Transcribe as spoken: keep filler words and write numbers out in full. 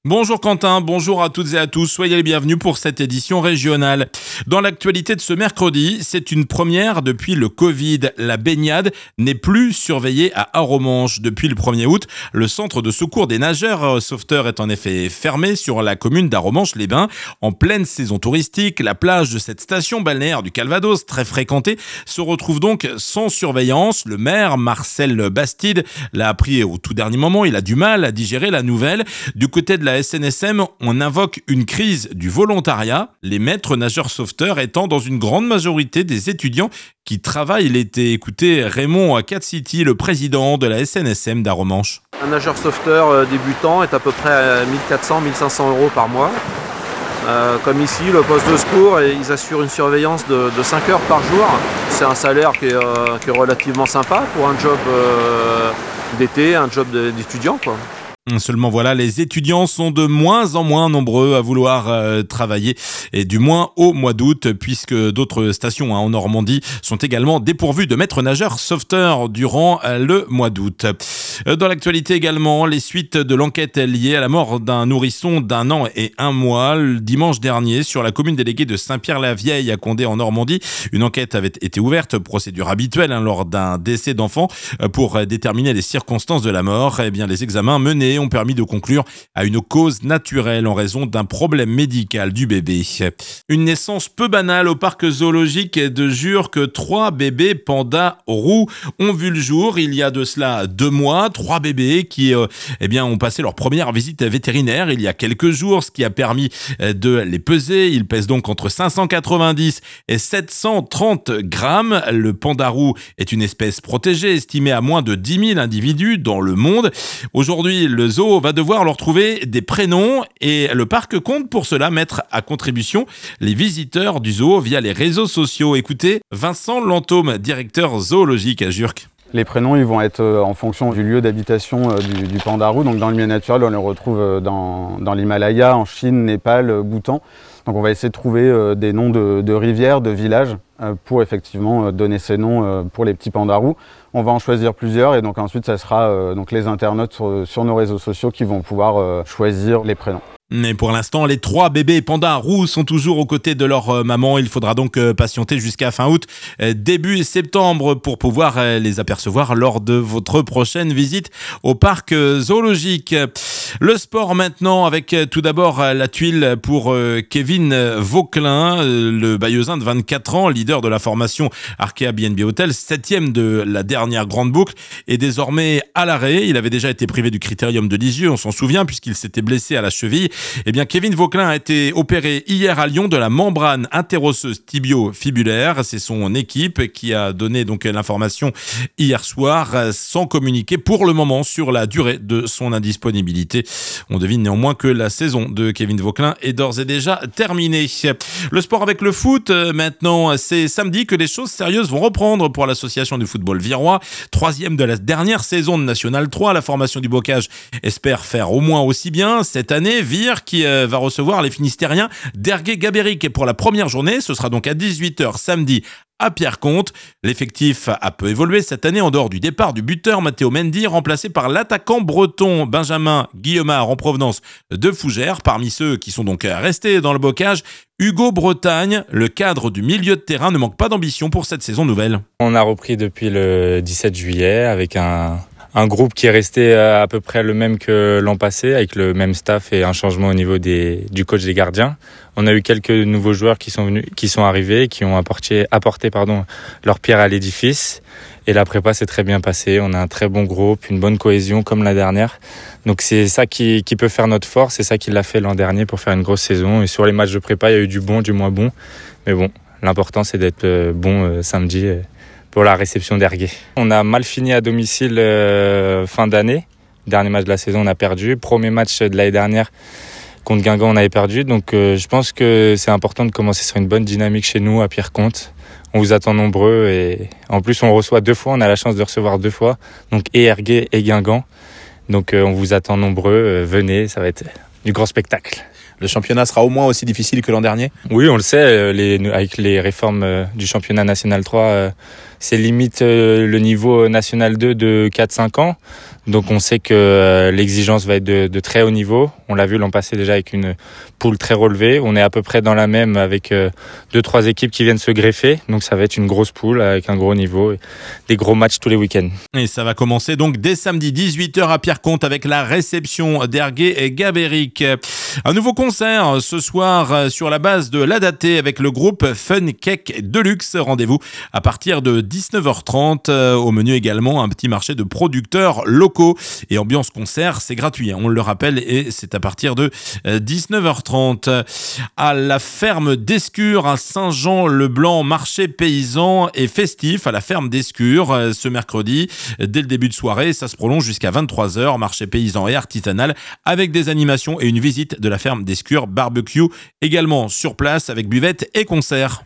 Bonjour Quentin, bonjour à toutes et à tous, soyez les bienvenus pour cette édition régionale. Dans l'actualité de ce mercredi, c'est une première depuis le Covid. La baignade n'est plus surveillée à Arromanches. Depuis le premier août, le centre de secours des nageurs sauveteurs est en effet fermé sur la commune d'Arromanches-les-Bains. En pleine saison touristique, la plage de cette station balnéaire du Calvados, très fréquentée, se retrouve donc sans surveillance. Le maire, Marcel Bastide, l'a appris au tout dernier moment. Il a du mal à digérer la nouvelle. Du côté de la S N S M, on invoque une crise du volontariat, les maîtres nageurs sauveteurs étant dans une grande majorité des étudiants qui travaillent l'été. Écoutez Raymond Cat City, le président de la S N S M d'Arromanches. Un nageur sauveteur débutant est à peu près à mille quatre cents à mille cinq cents euros par mois. Euh, comme ici, le poste de secours, et ils assurent une surveillance de, de cinq heures par jour. C'est un salaire qui est, euh, qui est relativement sympa pour un job euh, d'été, un job d'étudiant, quoi. Seulement voilà, les étudiants sont de moins en moins nombreux à vouloir euh, travailler, et du moins au mois d'août, puisque d'autres stations hein, en Normandie sont également dépourvues de maîtres nageurs sauveteurs durant euh, le mois d'août. Euh, dans l'actualité également, les suites de l'enquête liée à la mort d'un nourrisson d'un an et un mois le dimanche dernier sur la commune déléguée de Saint-Pierre-la-Vieille à Condé en Normandie. Une enquête avait été ouverte, procédure habituelle hein, lors d'un décès d'enfant, euh, pour déterminer les circonstances de la mort. Eh bien, les examens menés ont permis de conclure à une cause naturelle en raison d'un problème médical du bébé. Une naissance peu banale au parc zoologique de Jurques. Trois bébés pandas roux ont vu le jour il y a de cela deux mois. Trois bébés qui euh, eh bien, ont passé leur première visite vétérinaire il y a quelques jours, ce qui a permis de les peser. Ils pèsent donc entre cinq cent quatre-vingt-dix et sept cent trente grammes. Le panda roux est une espèce protégée estimée à moins de dix mille individus dans le monde. Aujourd'hui, le zoo va devoir leur trouver des prénoms et le parc compte pour cela mettre à contribution les visiteurs du zoo via les réseaux sociaux. Écoutez Vincent Lantôme, directeur zoologique à Jurques. Les prénoms ils vont être en fonction du lieu d'habitation du, du panda roux. Donc dans le milieu naturel, on les retrouve dans, dans l'Himalaya, en Chine, Népal, Bhoutan. Donc on va essayer de trouver des noms de, de rivières, de villages pour effectivement donner ces noms pour les petits pandas roux. On va en choisir plusieurs et donc ensuite ça sera donc les internautes sur, sur nos réseaux sociaux qui vont pouvoir choisir les prénoms. Mais pour l'instant, les trois bébés pandas roux sont toujours aux côtés de leur maman. Il faudra donc patienter jusqu'à fin août, début septembre pour pouvoir les apercevoir lors de votre prochaine visite au parc zoologique. Le sport maintenant avec tout d'abord la tuile pour Kevin Vauquelin, le Bayeuxin de vingt-quatre ans, leader de la formation Arkea B N B Hotel, septième de la dernière grande boucle, est désormais à l'arrêt. Il avait déjà été privé du critérium de Lisieux, on s'en souvient, puisqu'il s'était blessé à la cheville. Eh bien, Kevin Vauquelin a été opéré hier à Lyon de la membrane interosseuse tibio-fibulaire. C'est son équipe qui a donné donc l'information hier soir, sans communiquer pour le moment sur la durée de son indisponibilité. On devine néanmoins que la saison de Kevin Vauquelin est d'ores et déjà terminée. Le sport avec le foot, maintenant, c'est samedi que les choses sérieuses vont reprendre pour l'association du football virois. Troisième de la dernière saison de National trois, la formation du Bocage espère faire au moins aussi bien cette année. Vire qui euh, va recevoir les Finistériens d'Ergué-Gabéric. Et pour la première journée, ce sera donc à dix-huit heures samedi à Pierreconte. L'effectif a peu évolué cette année en dehors du départ du buteur Matteo Mendy, remplacé par l'attaquant breton Benjamin Guillemard en provenance de Fougères. Parmi ceux qui sont donc restés dans le Bocage, Hugo Bretagne, le cadre du milieu de terrain, ne manque pas d'ambition pour cette saison nouvelle. On a repris depuis le dix-sept juillet avec un... Un groupe qui est resté à peu près le même que l'an passé, avec le même staff et un changement au niveau des, du coach des gardiens. On a eu quelques nouveaux joueurs qui sont venus, qui sont arrivés, qui ont apporté, apporté, pardon, leur pierre à l'édifice. Et la prépa s'est très bien passée. On a un très bon groupe, une bonne cohésion comme la dernière. Donc c'est ça qui, qui peut faire notre force. C'est ça qui l'a fait l'an dernier pour faire une grosse saison. Et sur les matchs de prépa, il y a eu du bon, du moins bon. Mais bon, l'important c'est d'être bon euh, samedi. Euh, pour la réception d'Ergué. On a mal fini à domicile euh, fin d'année. Dernier match de la saison, on a perdu. Premier match de l'année dernière contre Guingamp, on avait perdu. Donc euh, je pense que c'est important de commencer sur une bonne dynamique chez nous à Pierreconte. On vous attend nombreux et en plus on reçoit deux fois, on a la chance de recevoir deux fois. Donc et Ergué et Guingamp. Donc euh, on vous attend nombreux, euh, venez, ça va être du grand spectacle. Le championnat sera au moins aussi difficile que l'an dernier ? Oui, on le sait, les, avec les réformes euh, du championnat national trois, euh, c'est limite euh, le niveau national deux de quatre cinq ans. Donc on sait que euh, l'exigence va être de, de très haut niveau. On l'a vu l'an passé déjà avec une poule très relevée. On est à peu près dans la même avec euh, deux trois équipes qui viennent se greffer. Donc ça va être une grosse poule avec un gros niveau et des gros matchs tous les week-ends. Et ça va commencer donc dès samedi dix-huit heures à Pierreconte avec la réception d'Ergué et Gabéric. Un nouveau concert ce soir sur la base de l'Adaté avec le groupe Fun Cake Deluxe. Rendez-vous à partir de dix-neuf heures trente. Au menu également un petit marché de producteurs locaux. Et ambiance concert, c'est gratuit, on le rappelle, et c'est à partir de dix-neuf heures trente. À la ferme d'Escure, à Saint-Jean-le-Blanc, marché paysan et festif à la ferme d'Escure ce mercredi. Dès le début de soirée, ça se prolonge jusqu'à vingt-trois heures. Marché paysan et artisanal avec des animations et une visite de la ferme d'Escure. Barbecue également sur place avec buvette et concert.